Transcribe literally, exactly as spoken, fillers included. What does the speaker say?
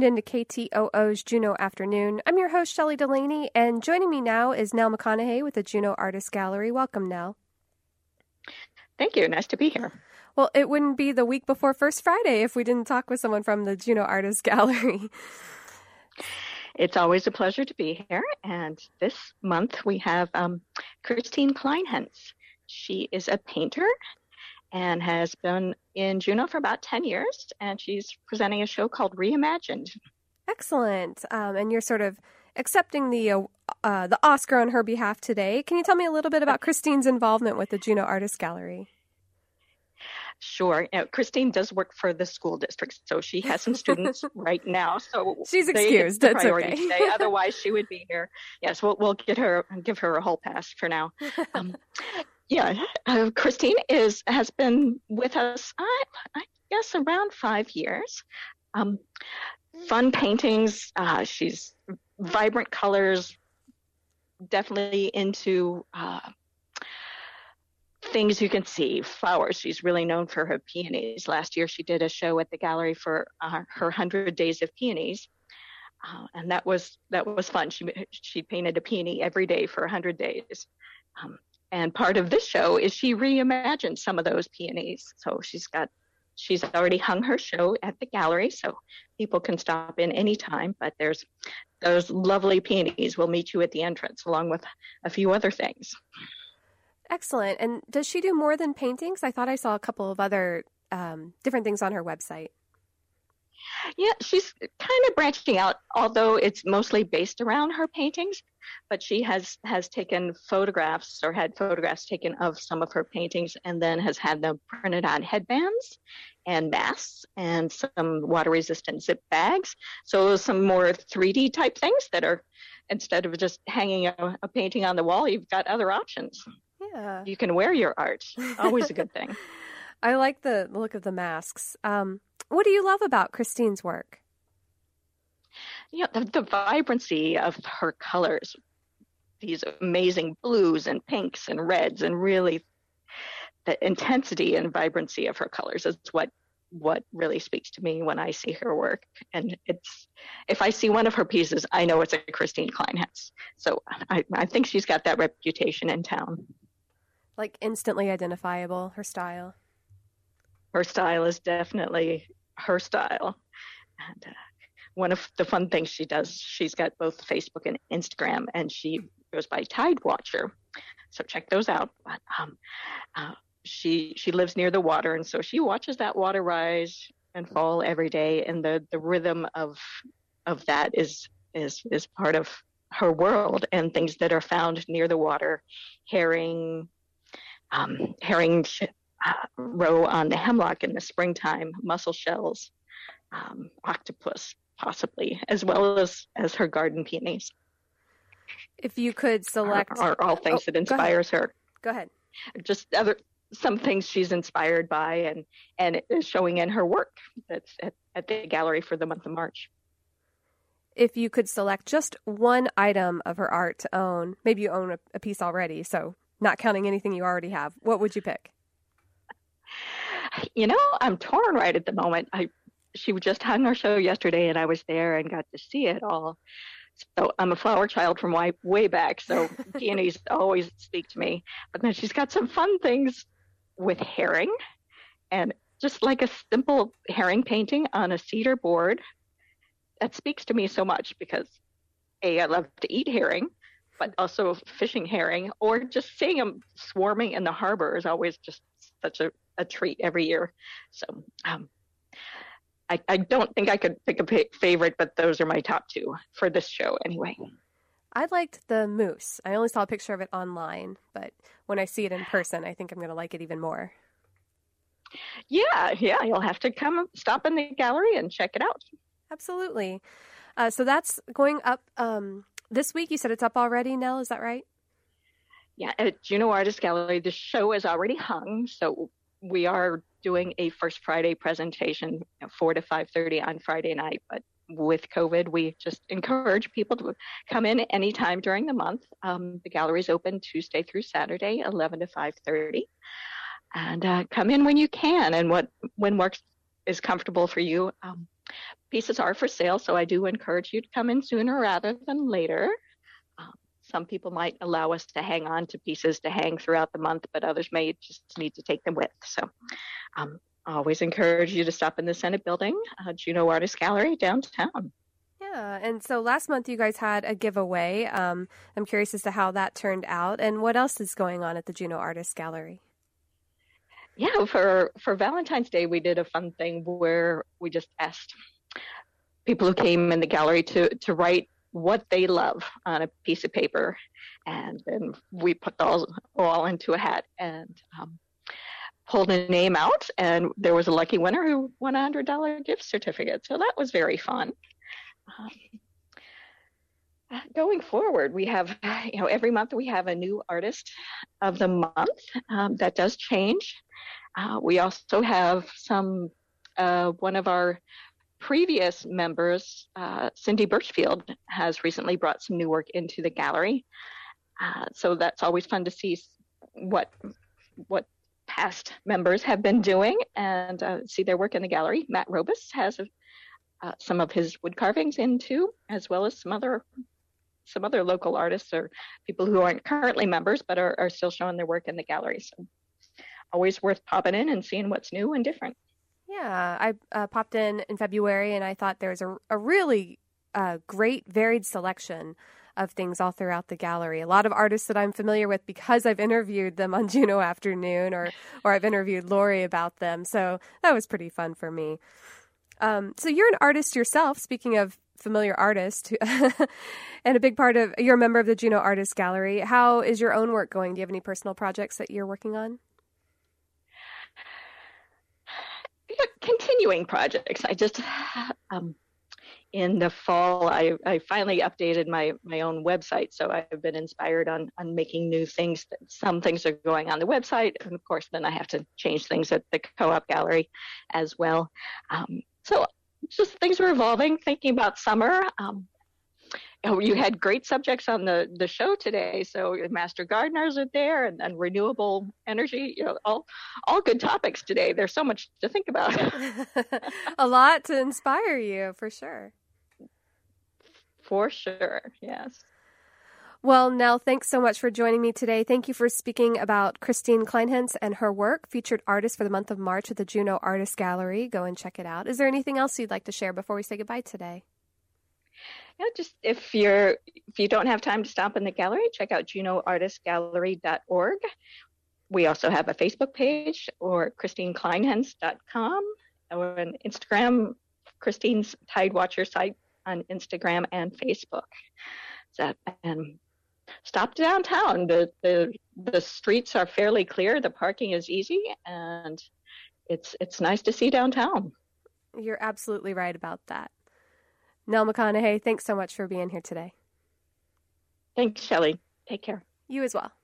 tuned into K T O O's Juneau Afternoon. I'm your host, Shelley Delaney, and joining me now is Nell McConaughey with the Juneau Artist Gallery. Welcome, Nell. Thank you. Nice to be here. Well, it wouldn't be the week before First Friday if we didn't talk with someone from the Juneau Artist Gallery. It's always a pleasure to be here. And this month we have um, Christine Kleinhans. She is a painter and has been in Juneau for about ten years, and she's presenting a show called Reimagined. Excellent. Um, and you're sort of accepting the uh, uh, the Oscar on her behalf today. Can you tell me a little bit about Christine's involvement with the Juneau Artist Gallery? Sure. You know, Christine does work for the school district, so she has some students right now. So she's excused. That's okay. Today. Otherwise, she would be here. Yes, we'll we'll get her give her a whole pass for now. Um, yeah, uh, Christine is has been with us, I, I guess, around five years. Um, fun paintings. Uh, she's vibrant colors. Definitely into. Uh, things you can see, flowers. She's really known for her peonies. Last year she did a show at the gallery for uh, her one hundred Days of Peonies, uh, and that was that was fun. She she painted a peony every day for one hundred days, um, and part of this show is she reimagined some of those peonies. So she's got she's already hung her show at the gallery, so people can stop in anytime. But there's those lovely peonies will meet you at the entrance along with a few other things. Excellent. And does she do more than paintings? I thought I saw a couple of other um, different things on her website. Yeah, she's kind of branching out, although it's mostly based around her paintings. But she has, has taken photographs or had photographs taken of some of her paintings and then has had them printed on headbands and masks and some water-resistant zip bags. So some more three D type things that are, instead of just hanging a, a painting on the wall, you've got other options. Yeah. You can wear your art. Always a good thing. I like the look of the masks. Um, what do you love about Christine's work? You know, the, the vibrancy of her colors, these amazing blues and pinks and reds, and really the intensity and vibrancy of her colors is what what really speaks to me when I see her work. And it's, if I see one of her pieces, I know it's a Christine Kleinhans. So I, I think she's got that reputation in town. Like instantly identifiable, her style. Her style is definitely her style. And uh, one of the fun things she does, she's got both Facebook and Instagram, and she goes by Tide Watcher. So check those out. But, um, uh, she she lives near the water, and so she watches that water rise and fall every day, and the, the rhythm of of that is is is part of her world, and things that are found near the water, herring, Um, herring uh, roe on the hemlock in the springtime, mussel shells, um, octopus possibly, as well as, as her garden peonies. If you could select... Are, are all things oh, that inspires go her. Go ahead. Just other some things she's inspired by and, and it is showing in her work that's at, at the gallery for the month of March. If you could select just one item of her art to own, maybe you own a, a piece already, so... not counting anything you already have, what would you pick? You know, I'm torn right at the moment. I, she just hung her show yesterday, and I was there and got to see it all. So I'm a flower child from way, way back, so peonies always speak to me. But then she's got some fun things with herring, and just like a simple herring painting on a cedar board. That speaks to me so much because, A, I love to eat herring, but also fishing herring, or just seeing them swarming in the harbor is always just such a, a treat every year. So um, I, I don't think I could pick a p- favorite, but those are my top two for this show anyway. I liked the moose. I only saw a picture of it online, but when I see it in person, I think I'm going to like it even more. Yeah, yeah, you'll have to come stop in the gallery and check it out. Absolutely. Uh, so that's going up... Um, This week, you said it's up already, Nell, is that right? Yeah, at Juneau Artist Gallery, the show is already hung, so we are doing a First Friday presentation, you know, four to five thirty on Friday night, but with COVID, we just encourage people to come in anytime during the month. Um, the gallery is open Tuesday through Saturday, eleven to five thirty, and uh, come in when you can, and what when works is comfortable for you. Um, pieces are for sale, so I do encourage you to come in sooner rather than later. Um, some people might allow us to hang on to pieces to hang throughout the month, but others may just need to take them with. So um, I always encourage you to stop in the Senate Building, uh, Juneau Artist Gallery downtown. Yeah, and so last month you guys had a giveaway. Um, I'm curious as to how that turned out, and what else is going on at the Juneau Artist Gallery. Yeah, for, for Valentine's Day, we did a fun thing where we just asked people who came in the gallery to, to write what they love on a piece of paper. And then we put those all into a hat and um, pulled a name out. And there was a lucky winner who won a one hundred dollars gift certificate. So that was very fun. Um, going forward, we have, you know, every month we have a new artist of the month. Um, that does change. Uh, we also have some, uh, one of our previous members, uh, Cindy Birchfield, has recently brought some new work into the gallery. Uh, so that's always fun to see what what past members have been doing and uh, see their work in the gallery. Matt Robus has uh, some of his wood carvings in too, as well as some other some other local artists or people who aren't currently members but are, are still showing their work in the gallery. So always worth popping in and seeing what's new and different. Yeah, I uh, popped in in February, and I thought there was a, a really uh, great, varied selection of things all throughout the gallery. A lot of artists that I'm familiar with because I've interviewed them on Juneau Afternoon, or or I've interviewed Lori about them. So that was pretty fun for me. Um, so you're an artist yourself, speaking of familiar artist, and a big part of, you're a member of the Juneau Artist Gallery. How is your own work going? Do you have any personal projects that you're working on? Continuing projects. I just, um, in the fall, I, I finally updated my, my own website. So I've been inspired on, on making new things. Some things are going on the website. And of course, then I have to change things at the Co-op Gallery as well. Um, so just things are evolving, thinking about summer. Um, Oh, you had great subjects on the, the show today. So master gardeners are there and, and renewable energy, you know, all, all good topics today. There's so much to think about. A lot to inspire you, for sure. For sure, yes. Well, Nell, thanks so much for joining me today. Thank you for speaking about Christine Kleinhans and her work, featured artist for the month of March at the Juneau Artist Gallery. Go and check it out. Is there anything else you'd like to share before we say goodbye today? Yeah, just if you're if you don't have time to stop in the gallery, check out juneau artist gallery dot org. We also have a Facebook page, or christine kleinhans dot com, or an Instagram, Christine's Tidewatcher site on Instagram and Facebook. So, and stop downtown. The, the the streets are fairly clear. The parking is easy, and it's it's nice to see downtown. You're absolutely right about that. Nell McConaughey, thanks so much for being here today. Thanks, Shelley. Take care. You as well.